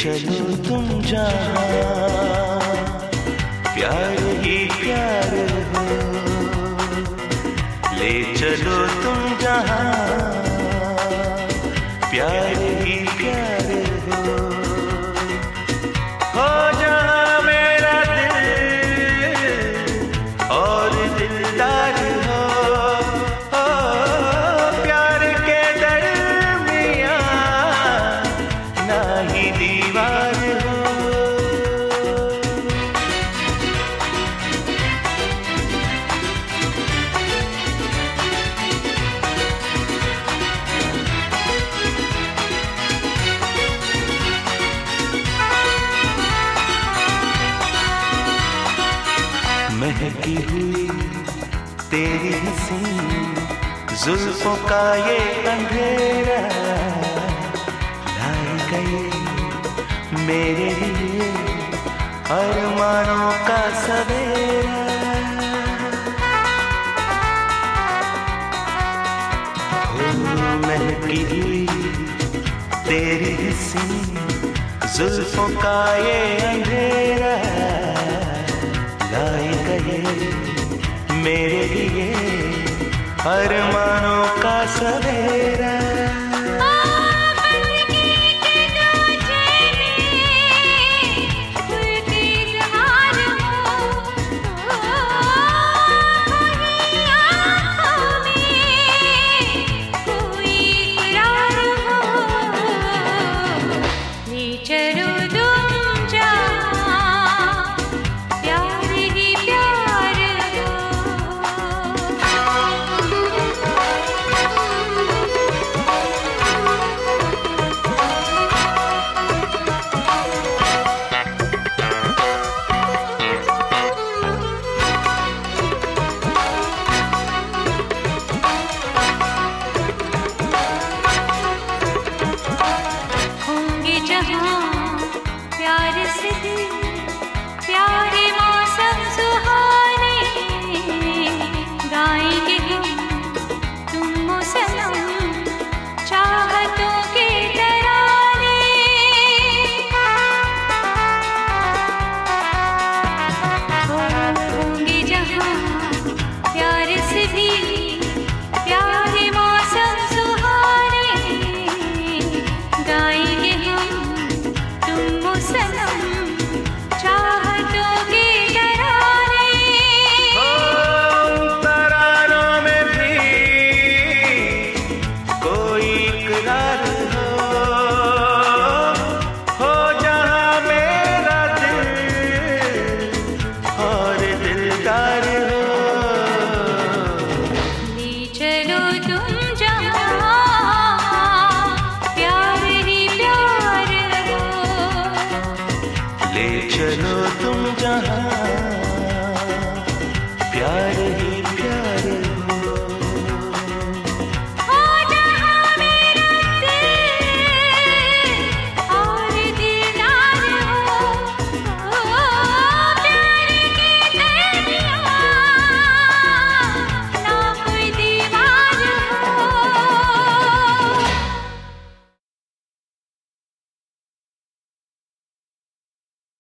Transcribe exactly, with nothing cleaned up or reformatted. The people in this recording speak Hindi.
चलो तुम जहाँ, प्यार ही प्यार हो। ले चलो तुम जहाँ, प्यार ही प्यार हो। हो जहाँ मेरा दिल और दिलदार हो, हो प्यार के दरमियाँ ना ही दीवार हो। महकी हुई तेरी हंसी जुल्फों का ये अंधेरा, लाए गए मेरे लिए अरमानों का सवेरा। हो महकी हुई तेरी हंसी जुल्फों का ये अंधेरा, लाए गए मेरे लिए अरमानों का सवेरा। प्यार से प्यारे मौसम सुहाने, गाएंगे हम तुम सनम चाहतों के तराने। होंगे जहाँ प्यार से भी प्यारे मौसम सुहाने, गाएंगे हम तुम सनम चाहतों के तराने। हो तरानों में भी कोई इकरार हो, हो जहाँ मेरा दिल और दिलदार हो। ले चलो तुम जहाँ, प्यार ही प्यार हो। ले चलो तुम जहाँ,